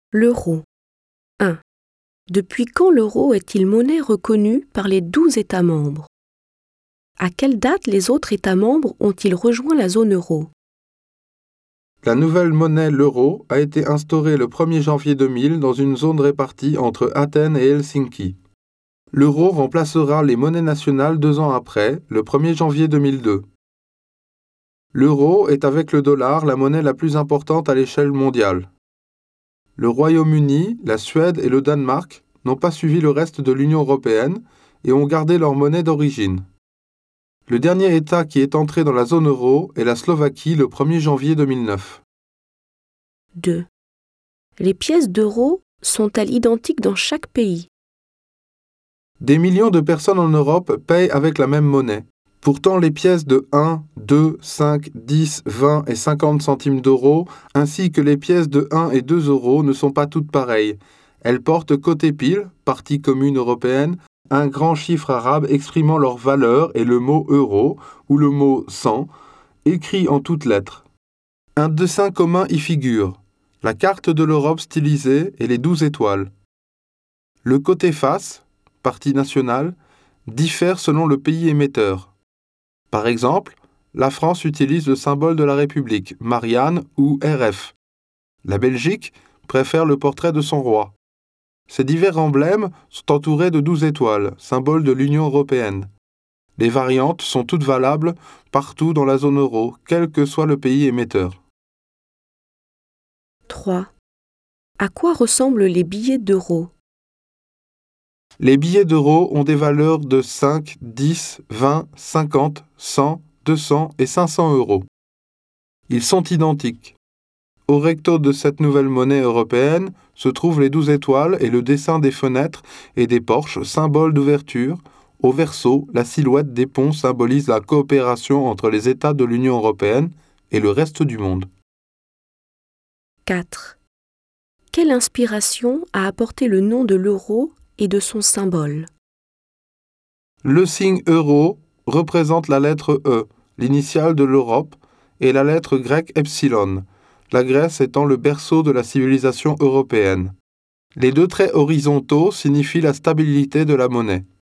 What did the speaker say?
L'euro. 1. Depuis quand l'euro est-il monnaie reconnue par les 12 États membres? À quelle date les autres États membres ont-ils rejoint la zone euro? La nouvelle monnaie, l'euro, a été instaurée le 1er janvier 2000 dans une zone répartie entre Athènes et Helsinki. L'euro remplacera les monnaies nationales 2 ans après, le 1er janvier 2002. L'euro est avec le dollar la monnaie la plus importante à l'échelle mondiale. Le Royaume-Uni, la Suède et le Danemark n'ont pas suivi le reste de l'Union européenne et ont gardé leur monnaie d'origine. Le dernier État qui est entré dans la zone euro est la Slovaquie le 1er janvier 2009. 2. Les pièces d'euro sont-elles identiques dans chaque pays? Des millions de personnes en Europe payent avec la même monnaie. Pourtant, les pièces de 1, 2, 5, 10, 20 et 50 centimes d'euros, ainsi que les pièces de 1 et 2 euros ne sont pas toutes pareilles. Elles portent côté pile, partie commune européenne, un grand chiffre arabe exprimant leur valeur et le mot euro ou le mot 100, écrit en toutes lettres. Un dessin commun y figure, la carte de l'Europe stylisée et les 12 étoiles. Le côté face, partie nationale, diffère selon le pays émetteur. Par exemple, la France utilise le symbole de la République, Marianne ou RF. La Belgique préfère le portrait de son roi. Ces divers emblèmes sont entourés de 12 étoiles, symbole de l'Union européenne. Les variantes sont toutes valables partout dans la zone euro, quel que soit le pays émetteur. 3. À quoi ressemblent les billets d'euros? Les billets d'euros ont des valeurs de 5, 10, 20, 50, 100, 200 et 500 euros. Ils sont identiques. Au recto de cette nouvelle monnaie européenne se trouvent les 12 étoiles et le dessin des fenêtres et des porches, symbole d'ouverture. Au verso, la silhouette des ponts symbolise la coopération entre les États de l'Union européenne et le reste du monde. 4. Quelle inspiration a apporté le nom de l'euro et de son symbole? Le signe euro représente la lettre E, l'initiale de l'Europe, et la lettre grecque epsilon, la Grèce étant le berceau de la civilisation européenne. Les 2 traits horizontaux signifient la stabilité de la monnaie.